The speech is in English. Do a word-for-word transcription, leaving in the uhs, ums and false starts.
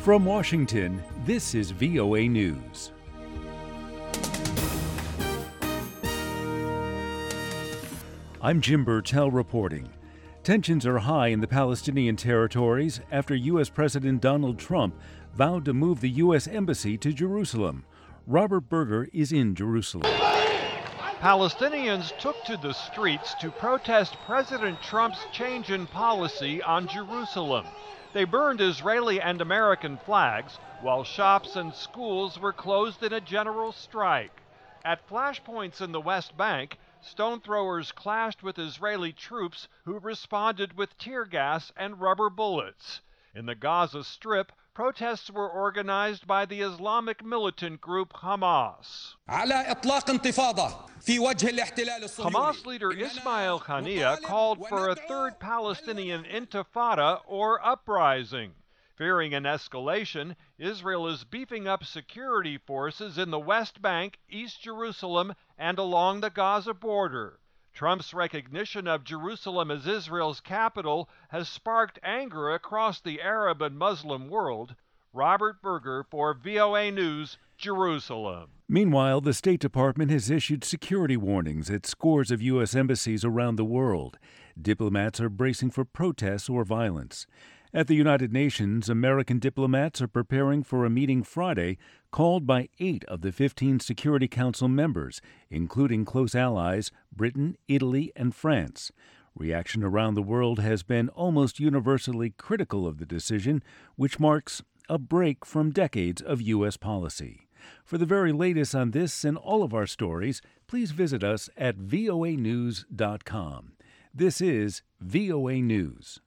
From Washington, this is V O A News. I'm Jim Burtell reporting. Tensions are high in the Palestinian territories after U S. President Donald Trump vowed to move the U S. Embassy to Jerusalem. Robert Berger is in Jerusalem. Palestinians took to the streets to protest President Trump's change in policy on Jerusalem. They burned Israeli and American flags, while shops and schools were closed in a general strike. At flashpoints in the West Bank, stone throwers clashed with Israeli troops who responded with tear gas and rubber bullets. In the Gaza Strip, protests were organized by the Islamic militant group Hamas. Hamas leader Ismail Haniyeh called for a third Palestinian intifada or uprising. Fearing an escalation, Israel is beefing up security forces in the West Bank, East Jerusalem, and along the Gaza border. Trump's recognition of Jerusalem as Israel's capital has sparked anger across the Arab and Muslim world. Robert Berger for V O A News, Jerusalem. Meanwhile, the State Department has issued security warnings at scores of U S embassies around the world. Diplomats are bracing for protests or violence. At the United Nations, American diplomats are preparing for a meeting Friday called by eight of the fifteen Security Council members, including close allies Britain, Italy, and France. Reaction around the world has been almost universally critical of the decision, which marks a break from decades of U S policy. For the very latest on this and all of our stories, please visit us at V O A news dot com. This is V O A News.